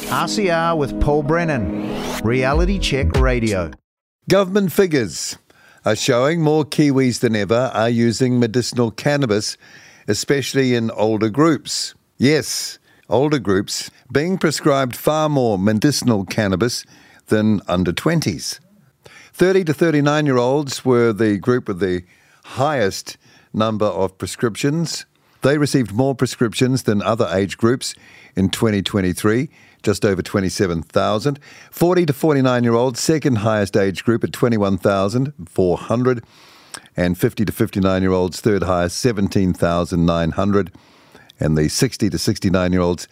RCR with Paul Brennan, Reality Check Radio. Government figures are showing more Kiwis than ever are using medicinal cannabis, especially in older groups. Yes, older groups being prescribed far more medicinal cannabis than under 20s. 30 to 39-year-olds were the group with the highest number of prescriptions. They received more prescriptions than other age groups in 2023, just over 27,000. 40 to 49-year-olds, second highest age group at 21,400. And 50 to 59-year-olds, third highest, 17,900. And the 60 to 69-year-olds,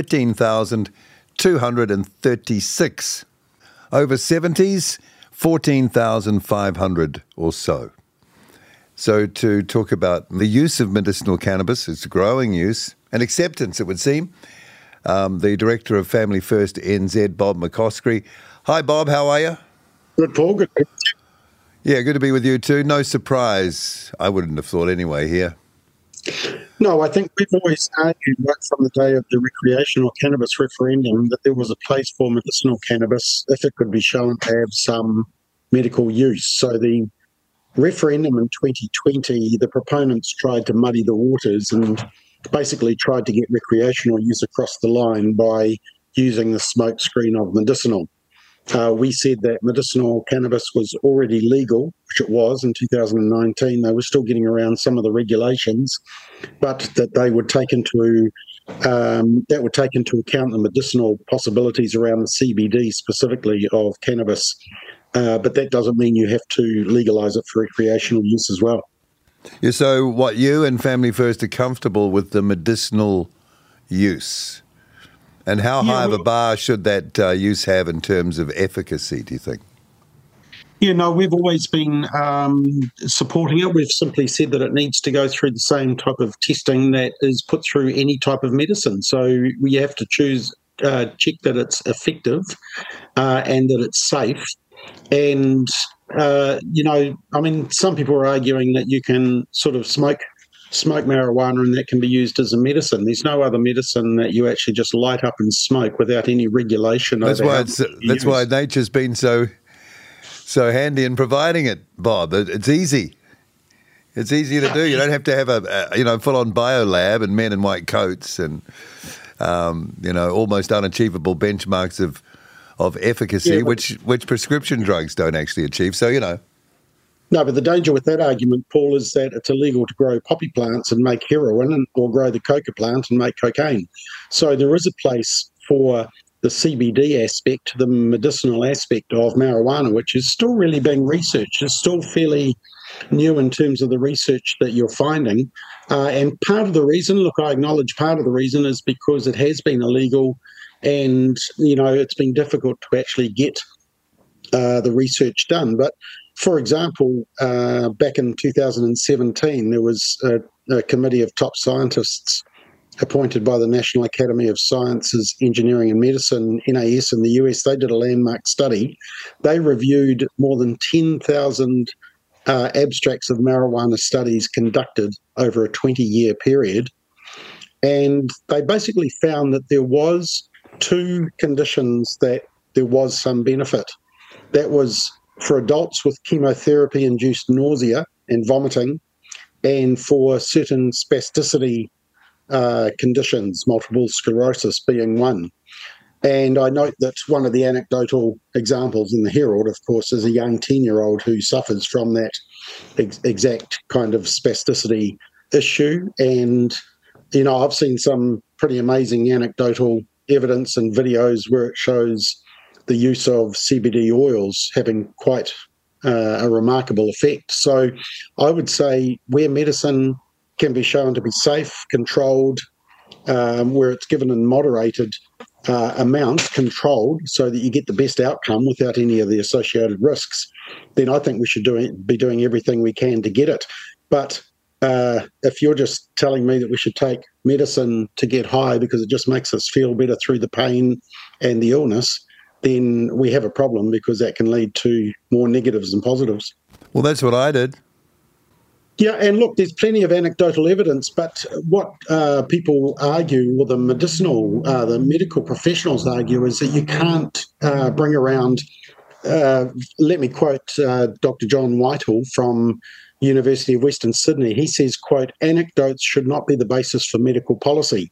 13,236. Over 70s, 14,500 or so. So to talk about the use of medicinal cannabis, its growing use and acceptance, it would seem, the Director of Family First NZ, Bob McCoskrie. Hi, Bob, how are you? Good, Paul. Good. Yeah, good to be with you too. No surprise, I wouldn't have thought anyway here. No, I think we've always argued right from the day of the recreational cannabis referendum that there was a place for medicinal cannabis if it could be shown to have some medical use. So the referendum in 2020, the proponents tried to muddy the waters and basically tried to get recreational use across the line by using the smoke screen of medicinal. We said that medicinal cannabis was already legal, which it was in 2019. They were still getting around some of the regulations, but that they would take into account the medicinal possibilities around the CBD specifically of cannabis. But that doesn't mean you have to legalise it for recreational use as well. Yeah, so what, you and Family First are comfortable with the medicinal use? And how high of a bar should that use have in terms of efficacy, do you think? Yeah, no, we've always been supporting it. We've simply said that it needs to go through the same type of testing that is put through any type of medicine. So we have to check that it's effective and that it's safe. And, some people are arguing that you can sort of smoke marijuana and that can be used as a medicine. There's no other medicine that you actually just light up and smoke without any regulation. That's why nature's been so handy in providing it, Bob. It's easy. It's easy to do. You don't have to have a full-on biolab and men in white coats and almost unachievable benchmarks of efficacy, which prescription drugs don't actually achieve. So, No, but the danger with that argument, Paul, is that it's illegal to grow poppy plants and make heroin or grow the coca plant and make cocaine. So there is a place for the CBD aspect, the medicinal aspect of marijuana, which is still really being researched. It's still fairly new in terms of the research that you're finding. And part of the reason, I acknowledge part of the reason is because it has been illegal and, it's been difficult to actually get the research done. But for example, back in 2017, there was a committee of top scientists appointed by the National Academy of Sciences, Engineering and Medicine, NAS, in the US. They did a landmark study. They reviewed more than 10,000 abstracts of marijuana studies conducted over a 20-year period. And they basically found that there was two conditions that there was some benefit. That was for adults with chemotherapy-induced nausea and vomiting, and for certain spasticity conditions, multiple sclerosis being one. And I note that one of the anecdotal examples in the Herald, of course, is a young 10-year-old who suffers from that exact kind of spasticity issue. And, I've seen some pretty amazing anecdotal evidence and videos where it shows the use of CBD oils having quite a remarkable effect. So I would say where medicine can be shown to be safe, controlled, where it's given in moderated amounts, controlled, so that you get the best outcome without any of the associated risks, then I think we should be doing everything we can to get it. But if you're just telling me that we should take medicine to get high because it just makes us feel better through the pain and the illness, then we have a problem, because that can lead to more negatives than positives. Well, that's what I did. Yeah, and look, there's plenty of anecdotal evidence, but what people argue, or the medical professionals argue, is that you can't bring around. Let me quote Dr. John Whitehall from University of Western Sydney. He says, quote, "Anecdotes should not be the basis for medical policy."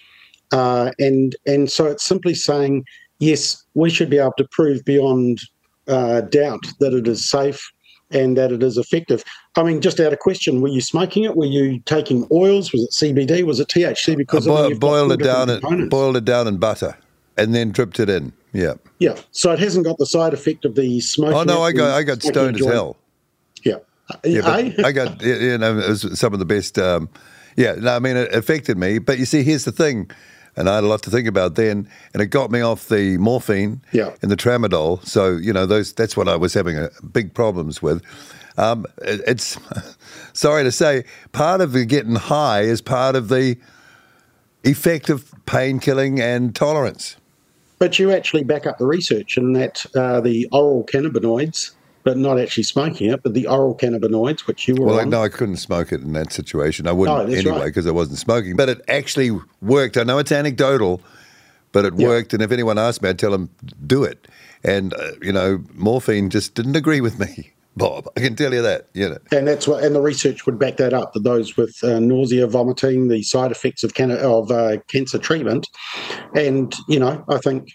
And so it's simply saying, yes, we should be able to prove beyond doubt that it is safe and that it is effective. I mean, just out of question, were you smoking it? Were you taking oils? Was it CBD? Was it THC? Because boiled it down in butter and then dripped it in. Yeah. Yeah. So it hasn't got the side effect of the smoking. Oh no, I got stoned as hell. Yeah. I got it was some of the best. I mean, it affected me. But you see, here's the thing. And I had a lot to think about then, and it got me off the morphine and the tramadol. So, that's what I was having big problems with. It's, sorry to say, part of the getting high is part of the effect of pain killing and tolerance. But you actually back up the research in that the oral cannabinoids, but not actually smoking it, but the oral cannabinoids, which you were on. No, I couldn't smoke it in that situation. I wouldn't anyway because I wasn't smoking. But it actually worked. I know it's anecdotal, but it worked. And if anyone asked me, I'd tell them, do it. And, morphine just didn't agree with me, Bob. I can tell you that. And and the research would back that up, that those with nausea, vomiting, the side effects of cancer treatment. And, I think...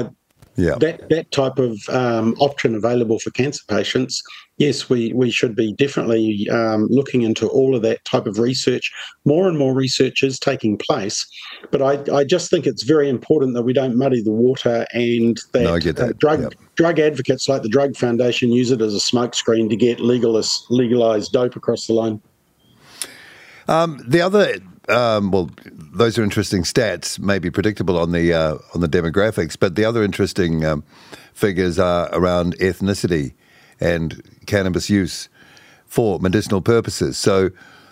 that type of option available for cancer patients, yes, we should be definitely looking into all of that type of research. More and more research is taking place, but I just think it's very important that we don't muddy the water, and that, I get that. Drug advocates like the Drug Foundation use it as a smokescreen to get legalised dope across the line. The other... those are interesting stats, maybe predictable on the demographics, but the other interesting figures are around ethnicity and cannabis use for medicinal purposes. So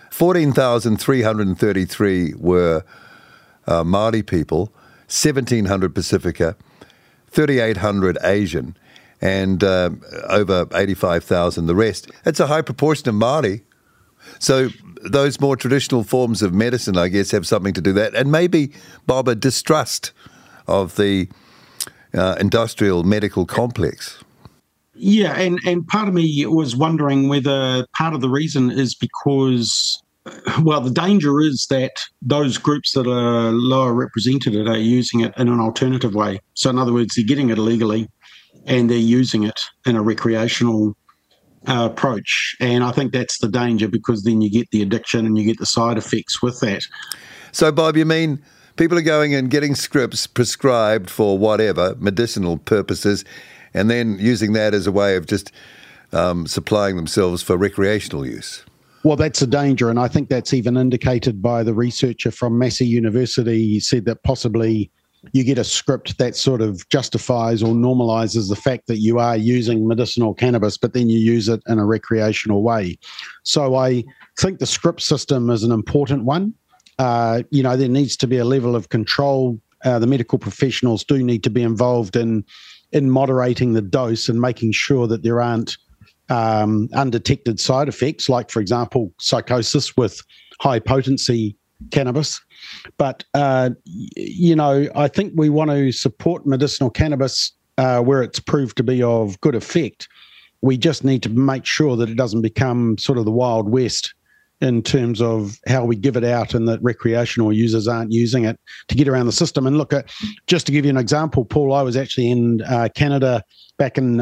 14,333 were Māori people, 1,700 Pacifica, 3,800 Asian, and over 85,000 the rest. That's a high proportion of Māori. So those more traditional forms of medicine, I guess, have something to do with that. And maybe, Bob, a distrust of the industrial medical complex. Yeah, and part of me was wondering whether part of the reason is because, the danger is that those groups that are lower represented are using it in an alternative way. So in other words, they're getting it illegally and they're using it in a recreational approach, and I think that's the danger, because then you get the addiction and you get the side effects with that. So, Bob, you mean people are going and getting scripts prescribed for whatever medicinal purposes, and then using that as a way of just supplying themselves for recreational use? Well, that's a danger, and I think that's even indicated by the researcher from Massey University. He said that possibly you get a script that sort of justifies or normalizes the fact that you are using medicinal cannabis, but then you use it in a recreational way. So I think the script system is an important one. There needs to be a level of control. The medical professionals do need to be involved in moderating the dose and making sure that there aren't undetected side effects, like, for example, psychosis with high potency cannabis. But, I think we want to support medicinal cannabis where it's proved to be of good effect. We just need to make sure that it doesn't become sort of the Wild West in terms of how we give it out, and that recreational users aren't using it to get around the system. And look, just to give you an example, Paul, I was actually in Canada back in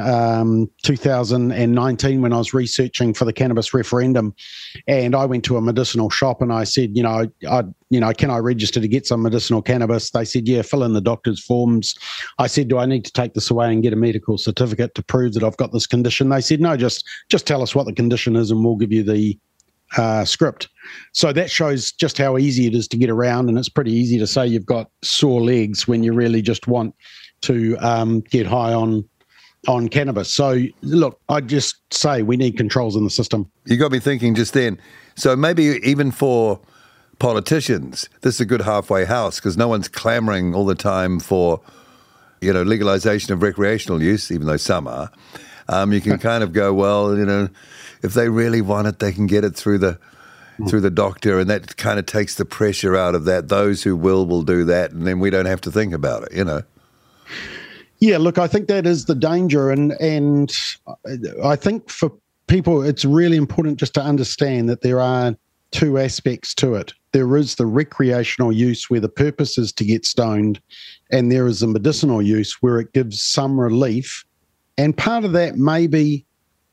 2019 when I was researching for the cannabis referendum, and I went to a medicinal shop and I said, can I register to get some medicinal cannabis? They said, yeah, fill in the doctor's forms. I said, do I need to take this away and get a medical certificate to prove that I've got this condition? They said, no, just tell us what the condition is and we'll give you the script. So that shows just how easy it is to get around, and it's pretty easy to say you've got sore legs when you really just want to get high on cannabis. So look, I'd just say we need controls in the system. You got me thinking just then. So maybe even for politicians, this is a good halfway house, because no one's clamoring all the time for legalization of recreational use, even though some are. You can kind of go, well, if they really want it, they can get it through the doctor, and that kind of takes the pressure out of that. Those who will do that, and then we don't have to think about it, Yeah, look, I think that is the danger, and I think for people, it's really important just to understand that there are two aspects to it. There is the recreational use where the purpose is to get stoned, and there is the medicinal use where it gives some relief, and part of that may be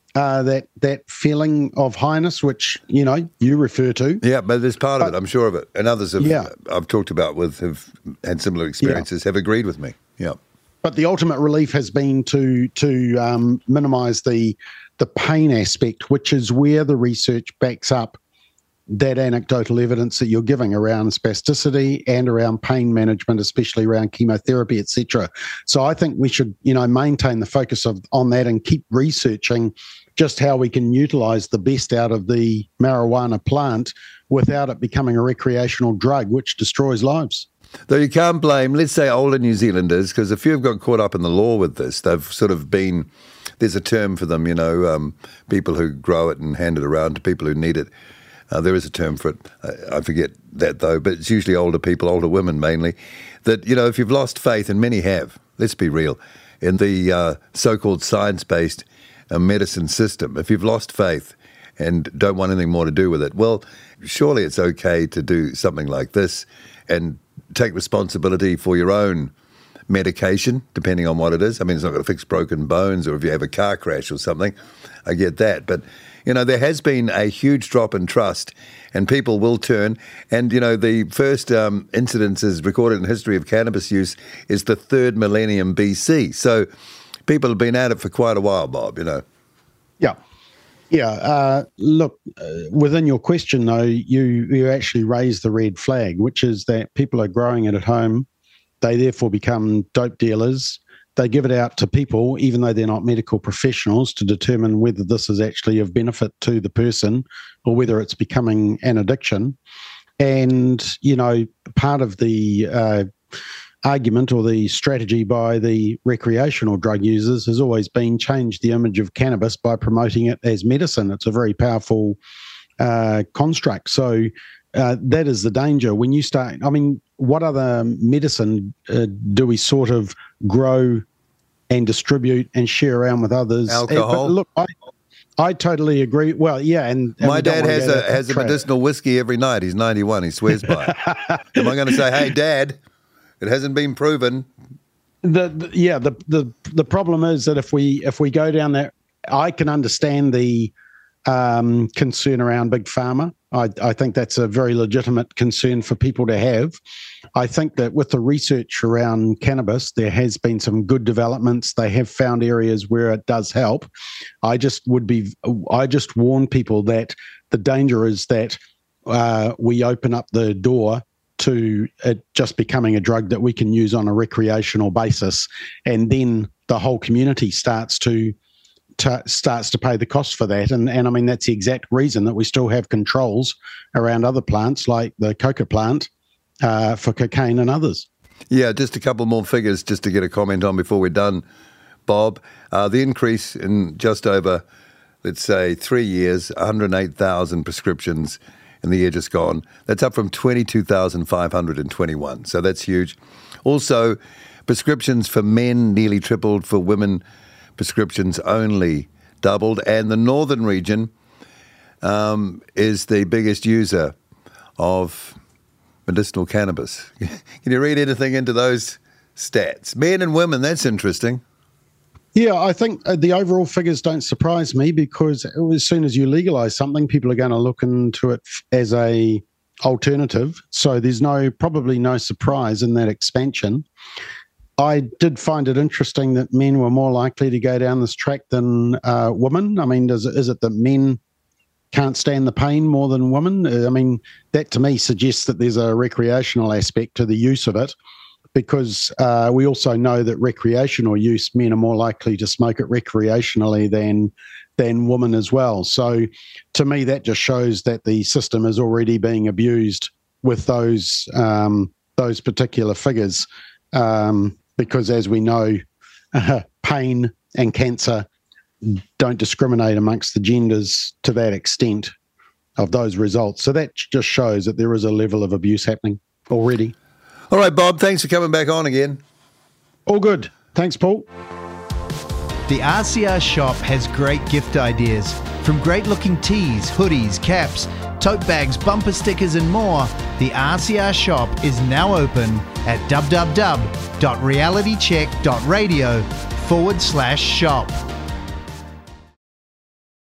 that feeling of highness, which you refer to. Yeah, but there's part of it. I'm sure of it, and others I've talked about have had similar experiences, have agreed with me. Yeah, but the ultimate relief has been to minimise the pain aspect, which is where the research backs up that anecdotal evidence that you're giving around spasticity and around pain management, especially around chemotherapy, etc. So I think we should, maintain the focus on that and keep researching just how we can utilise the best out of the marijuana plant without it becoming a recreational drug which destroys lives. Though you can't blame, let's say, older New Zealanders, because a few have got caught up in the law with this. They've sort of been, there's a term for them, people who grow it and hand it around to people who need it. There is a term for it. I forget that, though, but it's usually older people, older women mainly, that, if you've lost faith, and many have, let's be real, in the so-called science-based medicine system, if you've lost faith and don't want anything more to do with it, well, surely it's okay to do something like this and take responsibility for your own medication, depending on what it is. I mean, it's not going to fix broken bones, or if you have a car crash or something, I get that. But, there has been a huge drop in trust, and people will turn. And, the first incidences recorded in history of cannabis use is the 3rd millennium BC. So people have been at it for quite a while, Bob, Yeah. Yeah. Look, within your question, though, you actually raised the red flag, which is that people are growing it at home. They therefore become dope dealers. They give it out to people, even though they're not medical professionals, to determine whether this is actually of benefit to the person or whether it's becoming an addiction. And, part of the argument or the strategy by the recreational drug users has always been change the image of cannabis by promoting it as medicine. It's a very powerful construct. So that is the danger. When you start, what other medicine do we sort of grow and distribute and share around with others? Alcohol. But look, I totally agree. Well, yeah, and my dad has a medicinal whiskey every night. He's 91. He swears by it. Am I going to say, "Hey, Dad, it hasn't been proven"? The problem is that if we go down that, I can understand the concern around big pharma. I think that's a very legitimate concern for people to have. I think that with the research around cannabis, there has been some good developments. They have found areas where it does help. I just warn people that the danger is that we open up the door to it just becoming a drug that we can use on a recreational basis, and then the whole community starts to pay the cost for that. And I mean, that's the exact reason that we still have controls around other plants like the coca plant for cocaine and others. Yeah, just a couple more figures just to get a comment on before we're done, Bob. The increase in just over, let's say, 3 years, 108,000 prescriptions in the year just gone. That's up from 22,521. So that's huge. Also, prescriptions for men nearly tripled, for women prescriptions only doubled, and the northern region is the biggest user of medicinal cannabis. Can you read anything into those stats? Men and women, that's interesting. Yeah, I think the overall figures don't surprise me, because as soon as you legalise something, people are going to look into it as a alternative. So there's probably no surprise in that expansion. I did find it interesting that men were more likely to go down this track than women. I mean, is it that men can't stand the pain more than women? I mean, that to me suggests that there's a recreational aspect to the use of it, because we also know that recreational use, men are more likely to smoke it recreationally than women as well. So to me, that just shows that the system is already being abused with those particular figures. Because as we know, pain and cancer don't discriminate amongst the genders to that extent of those results. So that just shows that there is a level of abuse happening already. All right, Bob, thanks for coming back on again. All good. Thanks, Paul. The RCR shop has great gift ideas. From great-looking tees, hoodies, caps, tote bags, bumper stickers and more, the RCR shop is now open at www.realitycheck.radio/shop.